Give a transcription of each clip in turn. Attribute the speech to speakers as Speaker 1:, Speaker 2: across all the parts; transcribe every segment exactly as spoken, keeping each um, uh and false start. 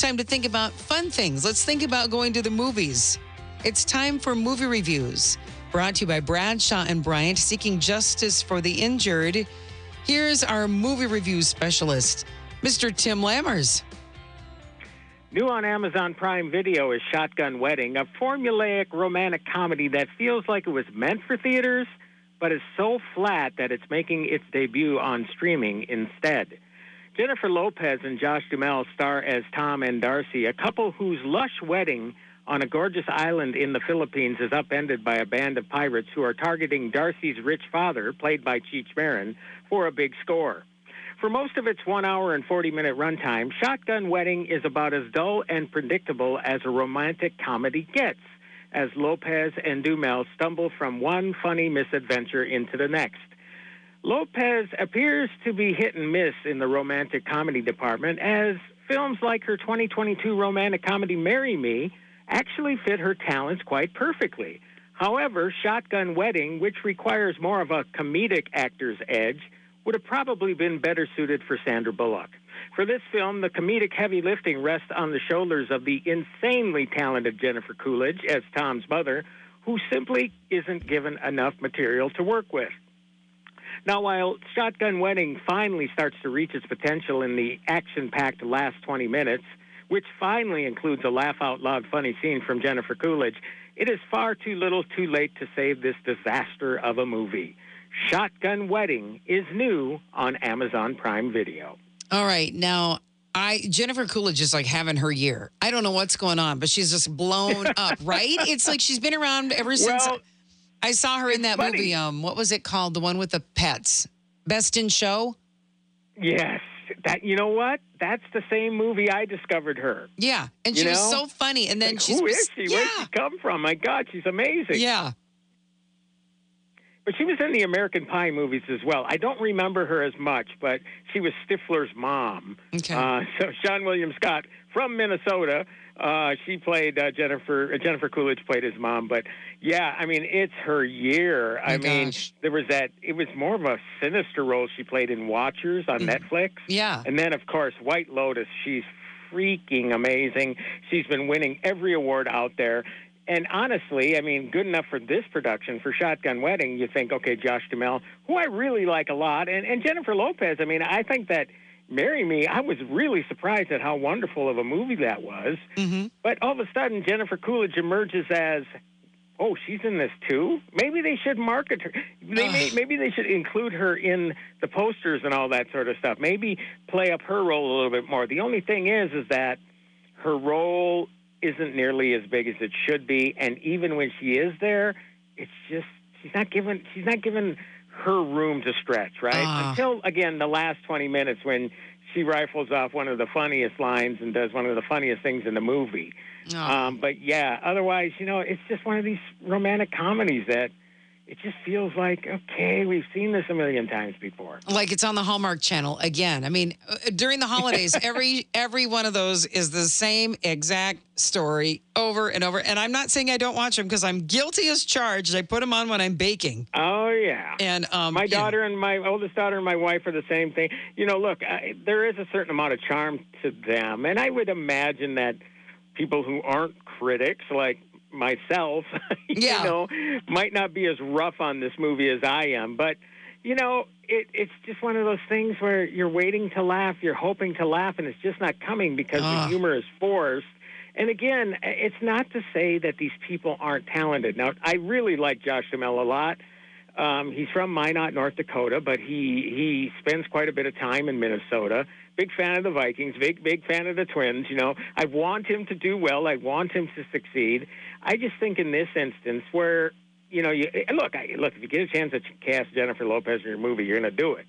Speaker 1: time to think about fun things. Let's think about going to the movies. It's time for movie reviews. Brought to you by Bradshaw and Bryant, seeking justice for the injured. Here's our movie review specialist, Mister Tim Lammers.
Speaker 2: New on Amazon Prime Video is Shotgun Wedding, a formulaic romantic comedy that feels like it was meant for theaters, but is so flat that it's making its debut on streaming instead. Jennifer Lopez and Josh Duhamel star as Tom and Darcy, a couple whose lush wedding on a gorgeous island in the Philippines is upended by a band of pirates who are targeting Darcy's rich father, played by Cheech Marin, for a big score. For most of its one hour and forty-minute runtime, Shotgun Wedding is about as dull and predictable as a romantic comedy gets, as Lopez and Duhamel stumble from one funny misadventure into the next. Lopez appears to be hit and miss in the romantic comedy department, as films like her twenty twenty-two romantic comedy Marry Me actually fit her talents quite perfectly. However, Shotgun Wedding, which requires more of a comedic actor's edge, would have probably been better suited for Sandra Bullock. For this film, the comedic heavy lifting rests on the shoulders of the insanely talented Jennifer Coolidge as Tom's mother, who simply isn't given enough material to work with. Now, while Shotgun Wedding finally starts to reach its potential in the action-packed last twenty minutes, which finally includes a laugh-out-loud funny scene from Jennifer Coolidge, it is far too little too late to save this disaster of a movie. Shotgun Wedding is new on Amazon Prime Video.
Speaker 1: All right. Now, I Jennifer Coolidge is like having her year. I don't know what's going on, but she's just blown up, right? It's like she's been around ever since
Speaker 2: Well,
Speaker 1: I saw her in that
Speaker 2: funny.
Speaker 1: movie. Um, what was it called? The one with the pets? Best in Show?
Speaker 2: Yes. That, you know what? That's the same movie I discovered her.
Speaker 1: Yeah. And
Speaker 2: You
Speaker 1: she was
Speaker 2: know?
Speaker 1: so funny. And then
Speaker 2: Like,
Speaker 1: she's
Speaker 2: who is she?
Speaker 1: Yeah.
Speaker 2: Where'd she come from? My God, she's amazing.
Speaker 1: Yeah.
Speaker 2: But she was in the American Pie movies as well. I don't remember her as much, but she was Stifler's mom.
Speaker 1: Okay.
Speaker 2: Uh, so Sean William Scott from Minnesota. Uh, she played uh, Jennifer. Uh, Jennifer Coolidge played his mom. But yeah, I mean, it's her year.
Speaker 1: My
Speaker 2: I mean,
Speaker 1: gosh.
Speaker 2: there was that. It was more of a sinister role she played in Watchers on
Speaker 1: Mm.
Speaker 2: Netflix.
Speaker 1: Yeah.
Speaker 2: And then, of course, White Lotus. She's freaking amazing. She's been winning every award out there. And honestly, I mean, good enough for this production, for Shotgun Wedding, you think, okay, Josh Duhamel, who I really like a lot, and, and Jennifer Lopez. I mean, I think that Marry Me, I was really surprised at how wonderful of a movie that was.
Speaker 1: Mm-hmm.
Speaker 2: But all of a sudden, Jennifer Coolidge emerges as, oh, she's in this too? Maybe they should market her. They may, maybe they should include her in the posters and all that sort of stuff. Maybe play up her role a little bit more. The only thing is, is that her role isn't nearly as big as it should be, and even when she is there, it's just she's not given she's not given her room to stretch, right?
Speaker 1: Ah.
Speaker 2: Until again the last twenty minutes when she rifles off one of the funniest lines and does one of the funniest things in the movie.
Speaker 1: Oh.
Speaker 2: Um, but yeah, otherwise, you know, it's just one of these romantic comedies that it just feels like, okay, we've seen this a million times before.
Speaker 1: Like it's on the Hallmark Channel again. I mean, uh, during the holidays, every every one of those is the same exact story over and over. And I'm not saying I don't watch them because I'm guilty as charged. I put them on when I'm baking.
Speaker 2: Oh, yeah.
Speaker 1: And um,
Speaker 2: My
Speaker 1: you know,
Speaker 2: daughter and my oldest daughter and my wife are the same thing. You know, look, I, there is a certain amount of charm to them. And I would imagine that people who aren't critics, like myself, you
Speaker 1: Yeah.
Speaker 2: know, might not be as rough on this movie as I am. But, you know, it, it's just one of those things where you're waiting to laugh, you're hoping to laugh, and it's just not coming because
Speaker 1: Ah.
Speaker 2: the humor is forced. And again, it's not to say that these people aren't talented. Now, I really like Josh Duhamel a lot. Um, he's from Minot, North Dakota, but he, he spends quite a bit of time in Minnesota. Big fan of the Vikings, big, big fan of the Twins. You know, I want him to do well. I want him to succeed. I just think in this instance where, you know, you look, I, look, if you get a chance to cast Jennifer Lopez in your movie, you're going to do it.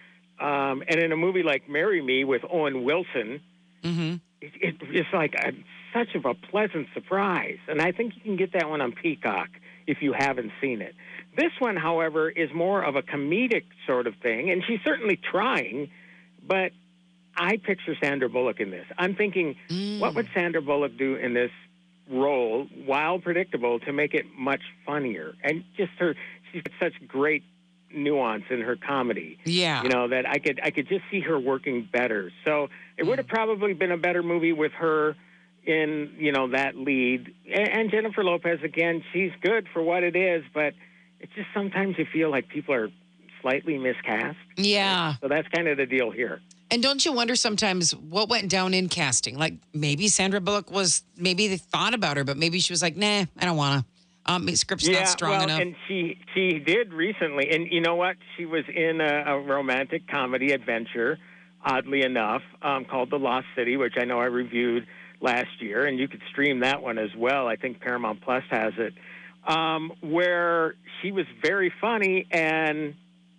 Speaker 2: Um, and in a movie like Marry Me with Owen Wilson,
Speaker 1: mm-hmm.
Speaker 2: it, it, it's like a, such of a pleasant surprise. And I think you can get that one on Peacock if you haven't seen it. This one, however, is more of a comedic sort of thing, and she's certainly trying, but I picture Sandra Bullock in this. I'm thinking,
Speaker 1: Mm.
Speaker 2: what would Sandra Bullock do in this role, while predictable, to make it much funnier? And just her, she's got such great nuance in her comedy.
Speaker 1: Yeah.
Speaker 2: You know, that I could I could just see her working better. So it would have probably been a better movie with her in, you know, that lead. And, and Jennifer Lopez, again, she's good for what it is, but it's just sometimes you feel like people are slightly miscast.
Speaker 1: Yeah.
Speaker 2: So that's kind of the deal here.
Speaker 1: And don't you wonder sometimes what went down in casting? Like maybe Sandra Bullock was, maybe they thought about her, but maybe she was like, nah, I don't want to. Um, the script's
Speaker 2: yeah,
Speaker 1: not strong
Speaker 2: well,
Speaker 1: enough.
Speaker 2: and she she did recently, and you know what? She was in a, a romantic comedy adventure, oddly enough, um, called The Lost City, which I know I reviewed last year, and you could stream that one as well. I think Paramount Plus has it, um, where she was very funny, and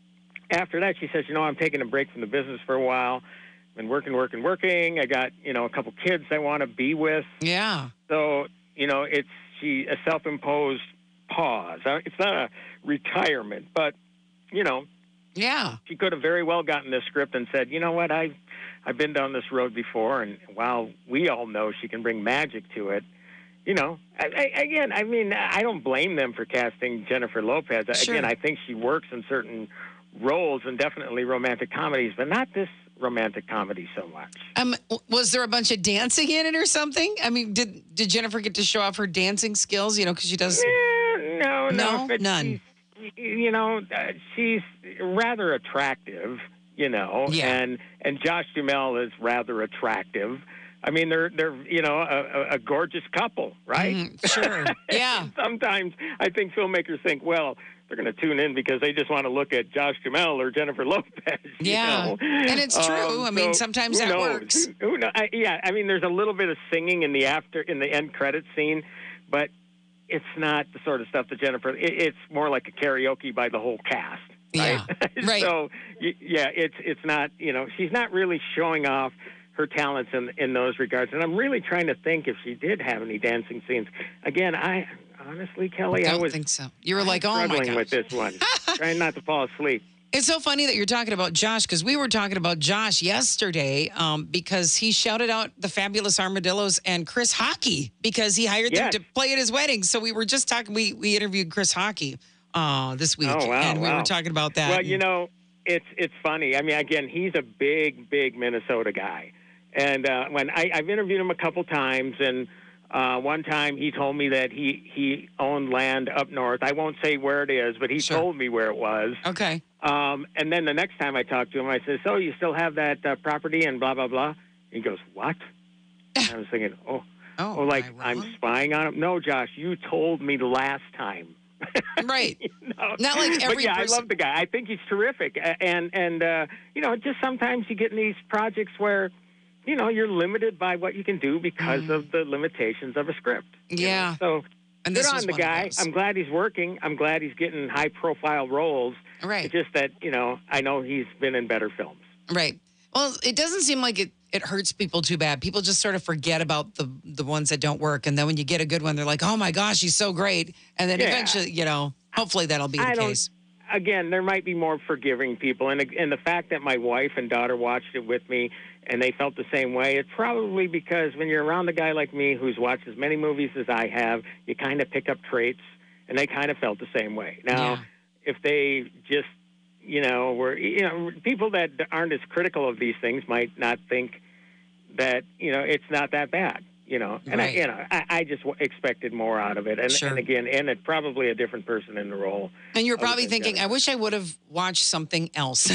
Speaker 2: after that, she says, you know, I'm taking a break from the business for a while. Been working, working, working. I got, you know, a couple kids I want to be with.
Speaker 1: Yeah.
Speaker 2: So, you know, it's she a self-imposed pause. Uh, It's not a retirement, but, you know,
Speaker 1: Yeah.
Speaker 2: she could have very well gotten this script and said, you know what, I've, I've been down this road before, and while we all know she can bring magic to it, you know, I, I, again, I mean, I don't blame them for casting Jennifer Lopez.
Speaker 1: Sure.
Speaker 2: Again, I think she works in certain roles and definitely romantic comedies, but not this romantic comedy so much.
Speaker 1: Um, w- was there a bunch of dancing in it or something? I mean, did did Jennifer get to show off her dancing skills? You know, because she does.
Speaker 2: Eh, no, no,
Speaker 1: No?
Speaker 2: but
Speaker 1: None.
Speaker 2: she's, you know, uh, she's rather attractive, you know,
Speaker 1: Yeah.
Speaker 2: and and Josh Duhamel is rather attractive. I mean, they're they're you know a, a gorgeous couple, right?
Speaker 1: Mhm, sure. Yeah.
Speaker 2: Sometimes I think filmmakers think, well, they're going to tune in because they just want to look at Josh Duhamel or Jennifer Lopez. you
Speaker 1: Yeah.
Speaker 2: know?
Speaker 1: And it's true.
Speaker 2: Um,
Speaker 1: I mean,
Speaker 2: so
Speaker 1: sometimes
Speaker 2: who
Speaker 1: that
Speaker 2: knows?
Speaker 1: works.
Speaker 2: Who, who know? I, yeah, I mean, there's a little bit of singing in the after in the end credit scene, but it's not the sort of stuff that Jennifer. It, it's more like a karaoke by the whole cast. Right.
Speaker 1: Yeah, right.
Speaker 2: So y- yeah, it's it's not. You know, she's not really showing off her talents in in those regards. And I'm really trying to think if she did have any dancing scenes. Again, I honestly, Kelly,
Speaker 1: I
Speaker 2: I
Speaker 1: don't
Speaker 2: was
Speaker 1: think so. You were
Speaker 2: I'm
Speaker 1: like, oh my
Speaker 2: struggling
Speaker 1: gosh.
Speaker 2: with this one, trying not to fall asleep.
Speaker 1: It's so funny that you're talking about Josh because we were talking about Josh yesterday um, because he shouted out the Fabulous Armadillos and Chris Hockey because he hired
Speaker 2: Yes.
Speaker 1: them to play at his wedding. So we were just talking. We we interviewed Chris Hockey uh, this week,
Speaker 2: Oh, wow,
Speaker 1: and we
Speaker 2: wow.
Speaker 1: were talking about that.
Speaker 2: Well, you know, it's it's funny. I mean, again, he's a big, big Minnesota guy, and uh, when I, I've interviewed him a couple times, and uh, one time he told me that he he owned land up north. I won't say where it is, but he
Speaker 1: Sure.
Speaker 2: told me where it was.
Speaker 1: Okay.
Speaker 2: Um, and then the next time I talked to him, I said, "So you still have that uh, property?" And blah blah blah. He goes, "What?" And I was thinking, "Oh,
Speaker 1: Oh,
Speaker 2: oh, like
Speaker 1: am I
Speaker 2: I'm
Speaker 1: wrong?
Speaker 2: spying on him." No, Josh, you told me the last time.
Speaker 1: Right.
Speaker 2: You know?
Speaker 1: Not like every
Speaker 2: But yeah,
Speaker 1: person-
Speaker 2: I love the guy. I think he's terrific. A- And and uh, you know, just sometimes you get in these projects where, you know, you're limited by what you can do because of the limitations of a script. you know?
Speaker 1: Mm. Yeah.
Speaker 2: So
Speaker 1: And
Speaker 2: good
Speaker 1: this
Speaker 2: on
Speaker 1: was
Speaker 2: the
Speaker 1: one of
Speaker 2: guy.
Speaker 1: those.
Speaker 2: I'm glad he's working. I'm glad he's getting high profile roles.
Speaker 1: Right.
Speaker 2: It's just that, you know, I know he's been in better films.
Speaker 1: Right. Well, it doesn't seem like it, it hurts people too bad. People just sort of forget about the the ones that don't work. And then when you get a good one, they're like, oh my gosh, he's so great. And then
Speaker 2: Yeah.
Speaker 1: eventually, you know, hopefully that'll be the
Speaker 2: I don't-
Speaker 1: case.
Speaker 2: Again, there might be more forgiving people, and and the fact that my wife and daughter watched it with me, and they felt the same way, it's probably because when you're around a guy like me who's watched as many movies as I have, you kind of pick up traits, and they kind of felt the same way. Now,
Speaker 1: Yeah.
Speaker 2: if they just, you know, were, you know, people that aren't as critical of these things might not think that, you know, it's not that bad. You know, and
Speaker 1: Right.
Speaker 2: I, you know, I, I just w- expected more out of it, and,
Speaker 1: Sure.
Speaker 2: and again, and it's probably a different person in the role.
Speaker 1: And you're
Speaker 2: other
Speaker 1: probably
Speaker 2: than
Speaker 1: thinking, I
Speaker 2: Jennifer.
Speaker 1: wish I would have watched something else.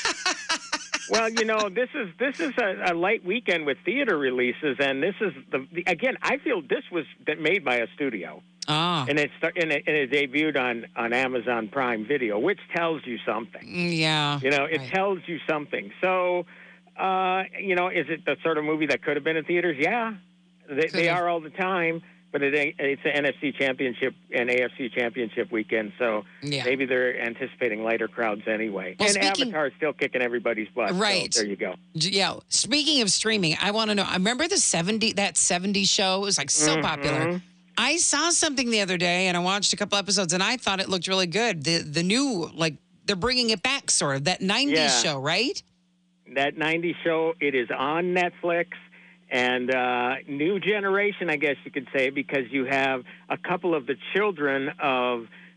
Speaker 2: Well, you know, this is this is a, a light weekend with theater releases, and this is the, the again. I feel this was that made by a studio,
Speaker 1: Ah,
Speaker 2: and it sta- and it, and it debuted on on Amazon Prime Video, which tells you something.
Speaker 1: mm, yeah.
Speaker 2: You know, it
Speaker 1: right.
Speaker 2: tells you something. So, uh, you know, is it the sort of movie that could have been in theaters? Yeah, they, they
Speaker 1: Could've.
Speaker 2: are all the time. But it, ain't- it's an N F C championship and A F C championship weekend, so
Speaker 1: Yeah.
Speaker 2: maybe they're anticipating lighter crowds anyway.
Speaker 1: Well,
Speaker 2: and
Speaker 1: speaking-
Speaker 2: Avatar's still kicking everybody's butt. so
Speaker 1: Right.
Speaker 2: there you go.
Speaker 1: Yeah. Speaking of streaming, I want to know. I remember the seventy that seventies show. It was like so
Speaker 2: Mhm.
Speaker 1: popular. I saw something the other day, and I watched a couple episodes, and I thought it looked really good. The the new like they're bringing it back, sort of that nineties
Speaker 2: Yeah.
Speaker 1: show, right?
Speaker 2: That nineties show, it is on Netflix, and uh, new generation, I guess you could say, because you have a couple of the children of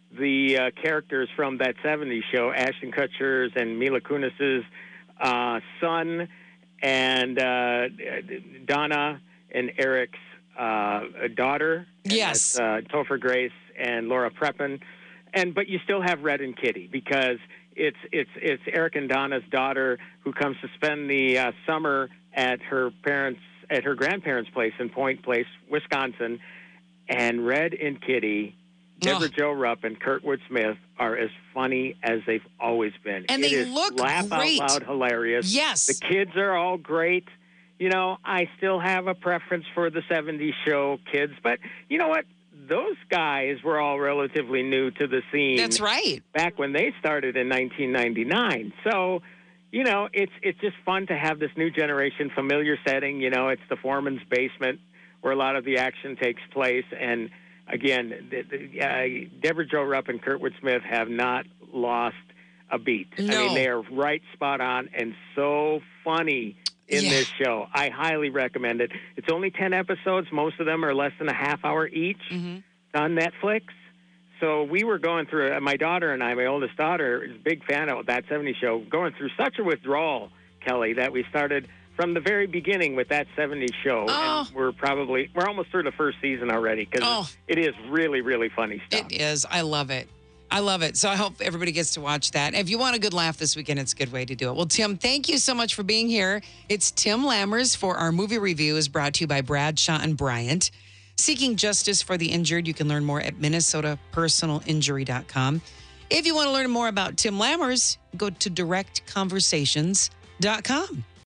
Speaker 2: the uh, characters from that seventies show, Ashton Kutcher's and Mila Kunis's uh, son, and uh, Donna and Eric's uh, daughter. And
Speaker 1: Yes.
Speaker 2: that's, uh, Topher Grace and Laura Prepon. And but you still have Red and Kitty, because it's it's it's Eric and Donna's daughter who comes to spend the uh, summer at her parents at her grandparents' place in Point Place, Wisconsin. And Red and Kitty, Deborah
Speaker 1: Oh.
Speaker 2: Jo Rupp and Kurtwood Smith are as funny as they've always been.
Speaker 1: And
Speaker 2: It
Speaker 1: they
Speaker 2: is
Speaker 1: look
Speaker 2: laugh
Speaker 1: great.
Speaker 2: out loud hilarious.
Speaker 1: Yes.
Speaker 2: The kids are all great. You know, I still have a preference for the seventies show kids, but you know what? Those guys were all relatively new to the scene.
Speaker 1: That's right.
Speaker 2: Back when they started in nineteen ninety-nine. So, you know, it's it's just fun to have this new generation, familiar setting. You know, it's the foreman's basement where a lot of the action takes place. And again, the, the, uh, Deborah Jo Rupp and Kurtwood Smith have not lost a beat.
Speaker 1: No.
Speaker 2: I mean, they are right spot on and so funny in
Speaker 1: Yeah.
Speaker 2: this show. I highly recommend it. It's only ten episodes. Most of them are less than a half hour each.
Speaker 1: Mm-hmm.
Speaker 2: It's on Netflix. So we were going through, uh, my daughter and I, my oldest daughter, is a big fan of that seventies show, going through such a withdrawal, Kelly, that we started from the very beginning with that seventies show.
Speaker 1: Oh.
Speaker 2: And we're probably, we're almost through the first season already, because
Speaker 1: Oh.
Speaker 2: it is really, really funny stuff.
Speaker 1: It is. I love it. I love it. So I hope everybody gets to watch that. If you want a good laugh this weekend, it's a good way to do it. Well, Tim, thank you so much for being here. It's Tim Lammers for our movie review, is brought to you by Bradshaw and Bryant. Seeking justice for the injured. You can learn more at Minnesota Personal Injury dot com. If you want to learn more about Tim Lammers, go to direct conversations dot com.